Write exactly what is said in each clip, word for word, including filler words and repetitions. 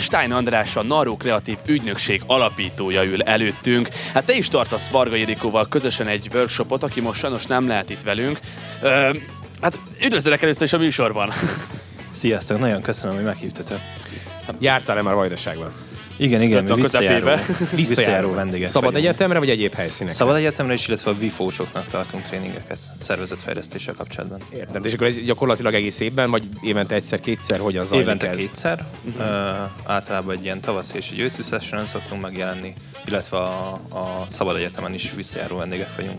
Stein András, a Narro Kreatív Ügynökség alapítója ül előttünk. Hát te is tartasz Varga Ildikóval közösen egy workshopot, aki most sajnos nem lehet itt velünk. Ö, hát üdvözlök először is a műsorban. Sziasztok, nagyon köszönöm, hogy meghívtatok. Jártál-e már Vajdaságban? Igen, igen, mi visszajáró, visszajáró vendégek Szabad vagyunk. Egyetemre, vagy egyéb helyszínekre? Szabad Egyetemre is, illetve a vifósoknak tartunk tréningeket szervezetfejlesztéssel kapcsolatban. Értem, és akkor ez gyakorlatilag egész évben, vagy évente egyszer-kétszer, hogyan zajlik évente ez? kétszer, uh-huh. uh, általában egy ilyen tavaszi és egy őszi sessionon szoktunk megjelenni, illetve a, a Szabad Egyetemen is visszajáró vendégek vagyunk.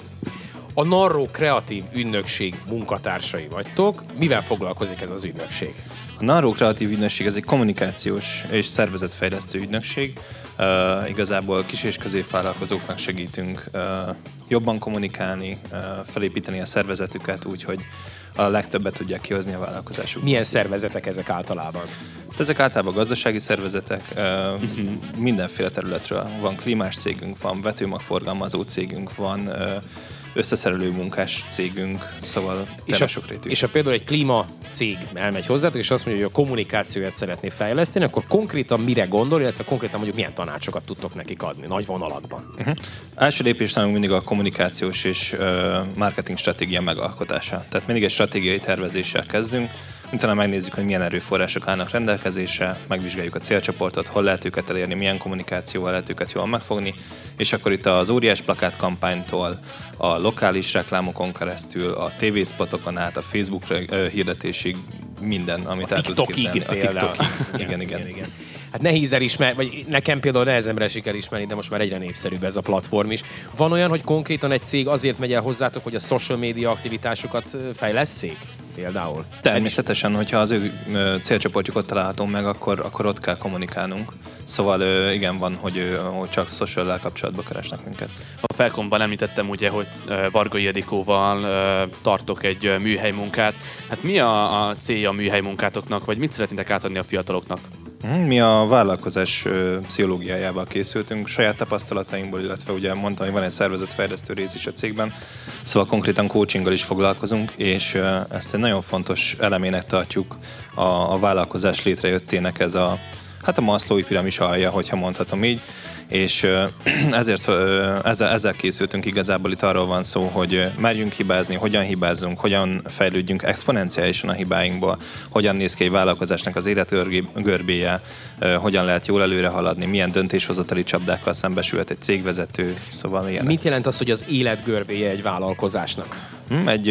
A Narro Kreatív Ügynökség munkatársai vagytok. Mivel foglalkozik ez az ügynökség? A Narro Kreatív Ügynökség ez egy kommunikációs és szervezetfejlesztő ügynökség. Uh, igazából kis- és középvállalkozóknak segítünk uh, jobban kommunikálni, uh, felépíteni a szervezetüket úgy, hogy a legtöbbet tudják kihozni a vállalkozásukból. Milyen szervezetek ezek általában? Ezek általában gazdasági szervezetek, uh, uh-huh. mindenféle területről. Van klímás cégünk, van vetőmagforgalmazó cégünk, van uh, összeszerelő munkás cégünk, szóval és a, sokrétű. És ha például egy klíma cég elmegy hozzátok, és azt mondja, hogy a kommunikációját szeretné fejleszteni, akkor konkrétan mire gondol, illetve konkrétan mondjuk milyen tanácsokat tudtok nekik adni, nagy vonalakban? Uh-huh. Első lépés nálunk mindig a kommunikációs és uh, marketing stratégia megalkotása. Tehát mindig egy stratégiai tervezéssel kezdünk, utána megnézzük, hogy milyen erőforrások állnak rendelkezésre, megvizsgáljuk a célcsoportot, hol lehet őket elérni, milyen kommunikációval lehet őket jól megfogni, és akkor itt az óriás plakát kampánytól, a lokális reklámokon keresztül, a tévészpotokon át, a Facebook hirdetésig minden, amit a el tudsz képzelni. A TikTokig. Igen, igen, igen. Hát nehéz elismerni, vagy nekem például nehezemre esik elismerni, de most már egyre népszerűbb ez a platform is. Van olyan, hogy konkrétan egy cég azért megy el hozzátok, hogy a social media aktivitásokat fejlesszék? Például. Természetesen, hogyha az ő célcsoportjuk ott található meg, akkor, akkor ott kell kommunikálnunk. Szóval igen, van, hogy, hogy csak social-lel kapcsolatban keresnek minket. A Felkomban említettem ugye, hogy Varga Ildikóval tartok egy műhelymunkát. Hát mi a, a célja a műhelymunkátoknak, vagy mit szeretnétek átadni a fiataloknak? Mi a vállalkozás pszichológiájával készültünk, saját tapasztalatainkból, illetve ugye mondtam, hogy van egy szervezetfejlesztő rész is a cégben, szóval konkrétan coachinggal is foglalkozunk, és ezt egy nagyon fontos elemének tartjuk a, a vállalkozás létrejöttének, ez a, hát a Maslow-i piramis alja, hogyha mondhatom így, és ezért ezzel, ezzel készültünk igazából, itt arról van szó, hogy merjünk hibázni, hogyan hibázzunk, hogyan fejlődjünk exponenciálisan a hibáinkból, hogyan néz ki egy vállalkozásnak az életgörbéje, hogyan lehet jól előre haladni, milyen döntéshozatali csapdákkal szembesülhet egy cégvezető, szóval ilyenek. Mit jelent az, hogy az életgörbéje egy vállalkozásnak? Egy,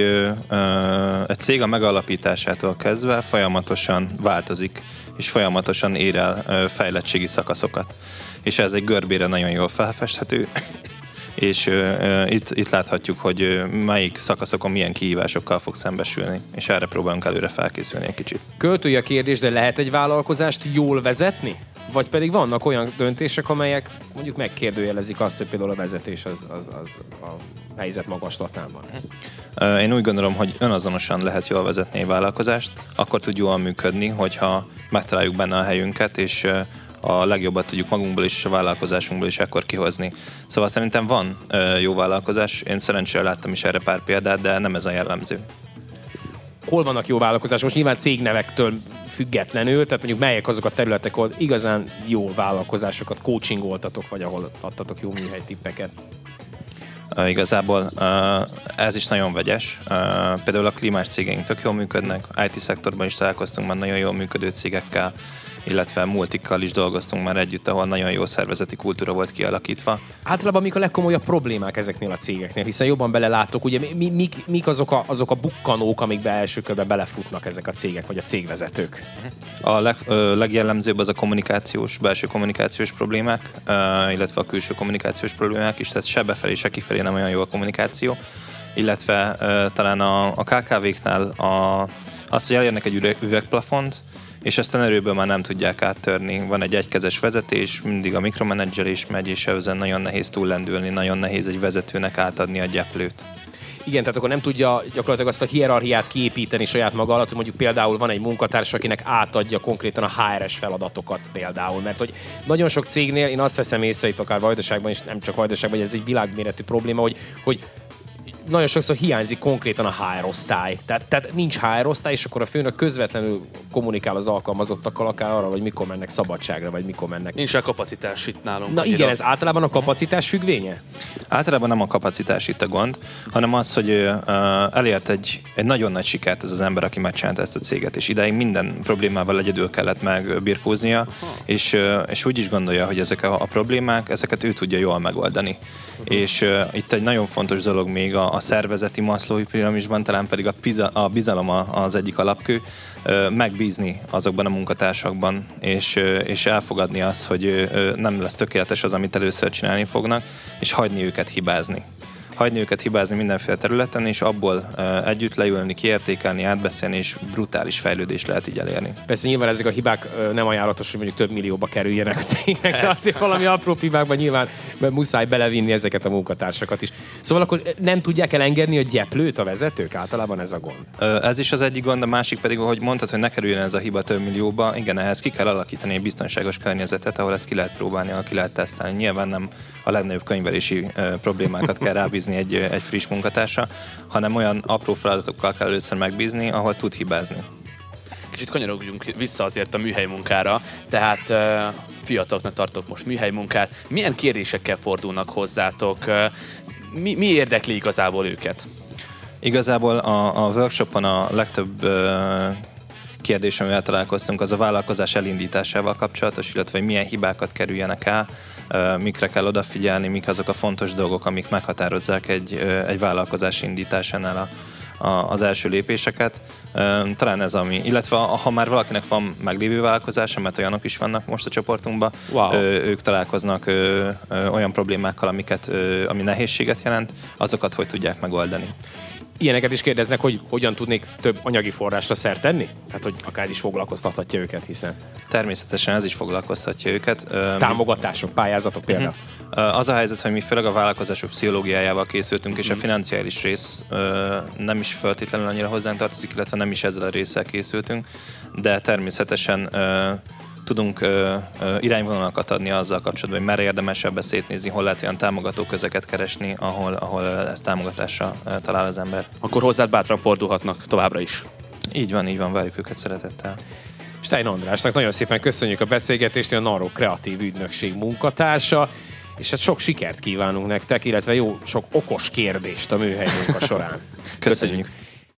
egy cég a megalapításától kezdve folyamatosan változik, és folyamatosan ér el fejlettségi szakaszokat. És ez egy görbére nagyon jól felfesthető, és uh, itt, itt láthatjuk, hogy uh, melyik szakaszokon milyen kihívásokkal fog szembesülni, és erre próbálunk előre felkészülni egy kicsit. Költői a kérdés, de lehet egy vállalkozást jól vezetni? Vagy pedig vannak olyan döntések, amelyek mondjuk megkérdőjelezik azt, hogy például a vezetés az, az, az a helyzet magaslatán van? Én úgy gondolom, hogy önazonosan lehet jól vezetni egy vállalkozást, akkor tud jól működni, hogyha megtaláljuk benne a helyünket, és a legjobbat tudjuk magunkból is, a vállalkozásunkból is ekkor kihozni. Szóval szerintem van jó vállalkozás, én szerencsére láttam is erre pár példát, de nem ez a jellemző. Hol vannak jó vállalkozások? Most nyilván cégnevektől függetlenül, tehát mondjuk melyek azok a területek, ahol igazán jó vállalkozásokat coachingoltatok, vagy ahol adtatok jó műhelytippeket? Uh, igazából uh, ez is nagyon vegyes. Uh, például a klímás cégeink tök jól működnek, i té szektorban is találkoztunk már nagyon jól működő cégekkel, illetve multikkal is dolgoztunk már együtt, ahol nagyon jó szervezeti kultúra volt kialakítva. Általában mik a legkomolyabb problémák ezeknél a cégeknél, hiszen jobban belelátok, ugye mi, mik, mik azok, a, azok a bukkanók, amikbe első körben belefutnak ezek a cégek, vagy a cégvezetők? A leg, ö, legjellemzőbb az a kommunikációs, belső kommunikációs problémák, ö, illetve a külső kommunikációs problémák is, tehát se befelé, se kifelé nem olyan jó a kommunikáció, illetve ö, talán a, a ká ká véknál a, az, hogy elérnek egy üvegplafont, és ezt a erőből már nem tudják áttörni. Van egy egykezes vezetés, mindig a mikromenedzselés megy, és ezen nagyon nehéz túllendülni, nagyon nehéz egy vezetőnek átadni a gyeplőt. Igen, tehát akkor nem tudja gyakorlatilag azt a hierarchiát kiépíteni saját maga alatt, hogy mondjuk például van egy munkatárs, akinek átadja konkrétan a há er es feladatokat például. Mert hogy nagyon sok cégnél én azt veszem észre, itt akár Vajdaságban is, nem csak Vajdaságban, hogy ez egy világméretű probléma, hogy, hogy nagyon sokszor hiányzik konkrétan a há er osztály. Tehát, tehát nincs há er osztály, és akkor a főnök közvetlenül kommunikál az alkalmazottakkal akár arra, hogy mikor mennek szabadságra, vagy mikor mennek. Nincs a kapacitás itt nálunk. Na annyira. igen, ez általában a kapacitás függvénye? Általában nem a kapacitás itt a gond, hanem az, hogy uh, elért egy, egy nagyon nagy sikert ez az ember, aki megcsinálta ezt a céget, és idáig minden problémával egyedül kellett megbirkóznia, és, uh, és úgy is gondolja, hogy ezek a, a problémák, ezeket ő tudja jól megoldani. Uh-huh. És uh, itt egy nagyon fontos dolog még a, a szervezeti Maslow'i piramisban, talán pedig a, piza, a bizalom az egyik alapkő, uh, megbízni azokban a munkatársakban, és, uh, és elfogadni azt, hogy uh, nem lesz tökéletes az, amit először csinálni fognak, és hagyni őket hibázni. Hagyni őket hibázni mindenféle területen, és abból uh, együtt leülni, kiértékelni, átbeszélni, és brutális fejlődést lehet így elérni. Persze nyilván ezek a hibák uh, nem ajánlatos, hogy mondjuk több millióba kerüljenek a cégnek, de azért valami apró hibákban nyilván muszáj belevinni ezeket a munkatársakat is. Szóval akkor nem tudják elengedni a gyeplőt a vezetők? Általában ez a gond. Uh, ez is az egyik gond, a másik pedig, hogy mondtad, hogy ne kerüljön ez a hiba több millióba. Igen, ehhez ki kell alakítani egy biztonságos környezetet, ahol ezt ki lehet próbálni, ahol ki lehet tesztelni. Nyilván nem a legnagyobb könyvelési uh, problémákat kell rábízni egy, egy friss munkatársa, hanem olyan apró feladatokkal kell először megbízni, ahol tud hibázni. Kicsit kanyarodjunk vissza azért a műhely munkára, tehát uh, fiataloknak tartok most műhely munkát. Milyen kérdésekkel fordulnak hozzátok? Uh, mi, mi érdekli igazából őket? Igazából a, a workshopon a legtöbb uh, kérdés, amivel találkoztunk, az a vállalkozás elindításával kapcsolatos, illetve hogy milyen hibákat kerüljenek el, mikre kell odafigyelni, mik azok a fontos dolgok, amik meghatározzák egy, egy vállalkozás indításánál a, a, az első lépéseket. Talán ez ami, illetve ha már valakinek van meglévő vállalkozása, mert olyanok is vannak most a csoportunkban, wow. Ők találkoznak olyan problémákkal, amiket, ami nehézséget jelent, azokat hogy tudják megoldani. Ilyeneket is kérdeznek, hogy hogyan tudnék több anyagi forrásra szert tenni? Tehát, hogy akár is foglalkoztathatja őket, hiszen... Természetesen ez is foglalkoztatja őket. Támogatások, pályázatok például. Uh-huh. Az a helyzet, hogy mi főleg a vállalkozások pszichológiájával készültünk, és a financiális rész nem is feltétlenül annyira hozzánk tartozik, illetve nem is ezzel a résszel készültünk, de természetesen tudunk ö, ö, irányvonalakat adni azzal kapcsolatban, hogy merre érdemes ebbe szétnézni, hol lehet olyan támogató közeket keresni, ahol, ahol ezt támogatásra ö, talál az ember. Akkor hozzád bátran fordulhatnak továbbra is. Így van, így van, várjuk őket szeretettel. Stein Andrásnak nagyon szépen köszönjük a beszélgetést, a Narro Kreatív Ügynökség munkatársa, és hát sok sikert kívánunk nektek, illetve jó, sok okos kérdést a műhely munka során. Köszönjük.